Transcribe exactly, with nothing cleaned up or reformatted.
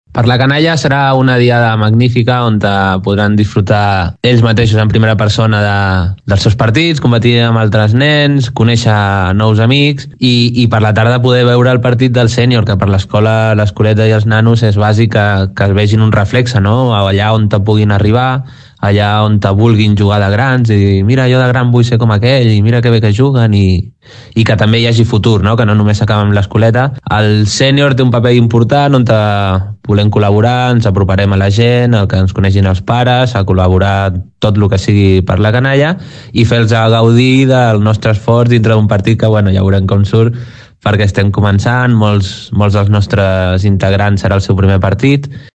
Per la canalla serà una diada magnífica on podran disfrutar ells mateixos en primera persona de, dels seus partits, competir amb altres nens, conèixer nous amics i, i per la tarda poder veure el partit del sènior, que per l'escola, l'escoleta i els nanos és bàsic que, que es vegin un reflexe, no? Allà on te puguin arribar, allà on te vulguin jugar de grans i mira, jo de gran vull ser com aquell i mira que bé que juguen i, i que també hi hagi futur, no? Que no només s'acaba amb l'escoleta. El sènior té un paper important on te volem col·laborar, ens aproparem a la gent, el que ens coneixin els pares, a col·laborar tot el que sigui per la canalla i fer-los gaudir del nostre esforç dintre d'un partit que, bueno, ja veurem com surt, perquè estem començant, molts, molts dels nostres integrants serà el seu primer partit